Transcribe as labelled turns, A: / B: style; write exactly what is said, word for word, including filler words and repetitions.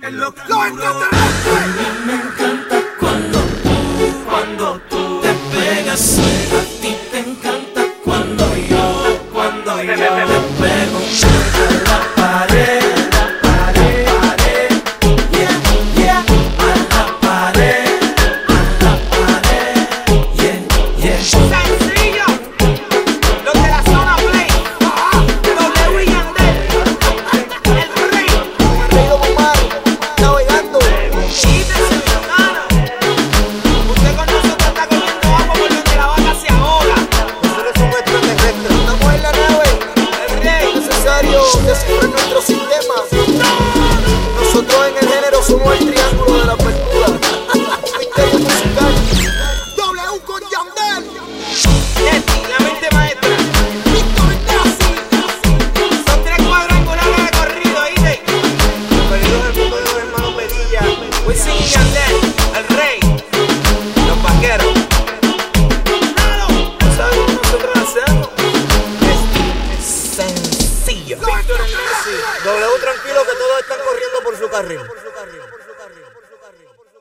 A: En lo ¡Los extraterrestres!
B: A mí me encanta cuando tú, cuando tú te pegas. A ti te encanta cuando yo, cuando yo te pego a la pared.
C: Descubrir nuestro sistema. Nosotros en el género somos el triángulo de la apertura. Un misterio musical.
A: W con Yandel.
D: Yeti, la mente maestra.
A: Víctor Iglesias.
D: Son tres cuadrangulares de corrido, ¿oíste?
C: Bienvenidos al mundo de los hermanos Pedilla.
D: Wisin y Yandel, el rey. Los vaqueros.
C: ¿No sabes cómo nosotros hacemos?
D: Es sencillo.
C: W tranquilo que todos están corriendo por su carril.